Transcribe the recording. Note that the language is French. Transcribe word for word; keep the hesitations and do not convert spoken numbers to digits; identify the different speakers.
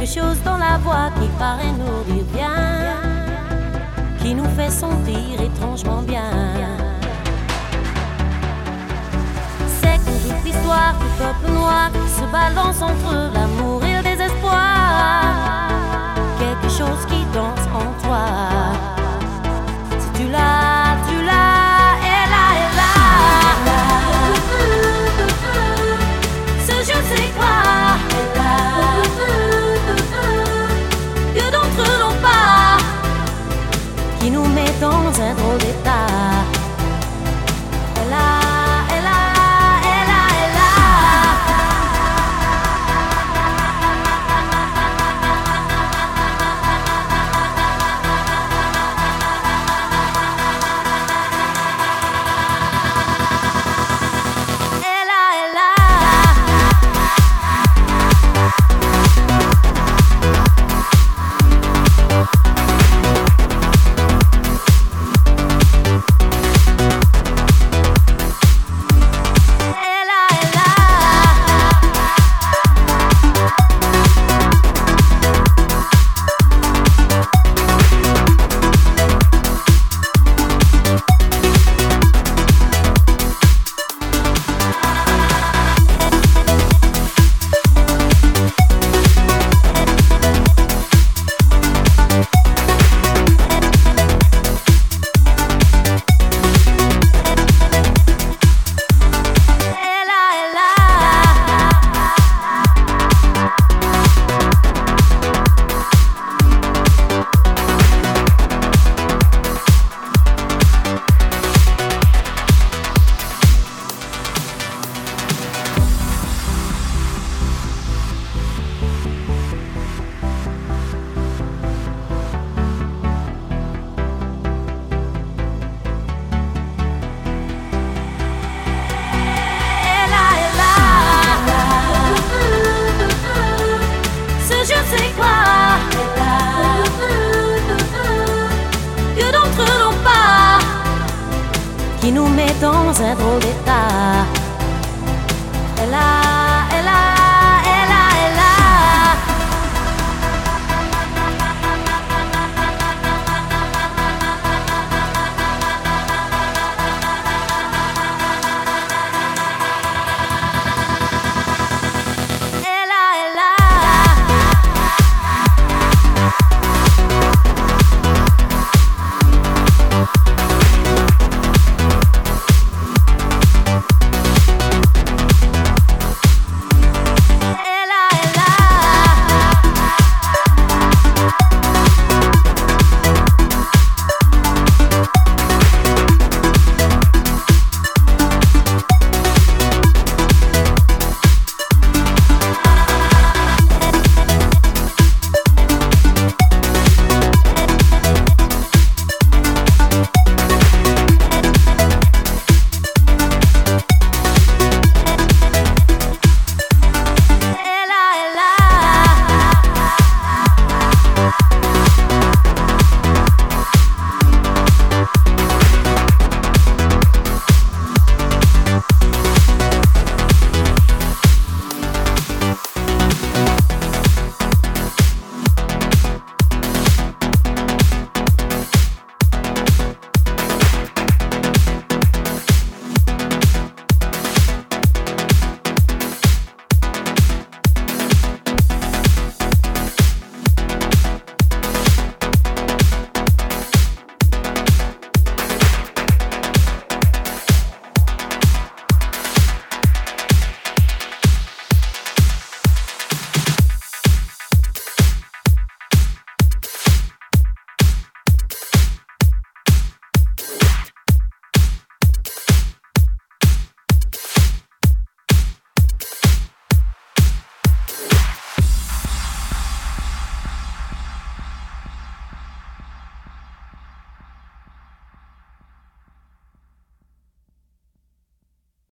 Speaker 1: chose dans la voix qui paraît nous dire bien, qui nous fait sentir étrangement bien. C'est comme toute l'histoire du peuple noir qui se balance entre l'amour et le désespoir. Quelque chose qui danse en toi. Si tu l'as, tu l'as, elle a, elle a. Ce je ne sais quoi, elle a, que d'entre eux n'ont pas, qui nous met dans un drôle d'état. Elle a, elle a, elle a, elle a. Elle a, elle a. Qui nous met dans un drôle d'état. Elle a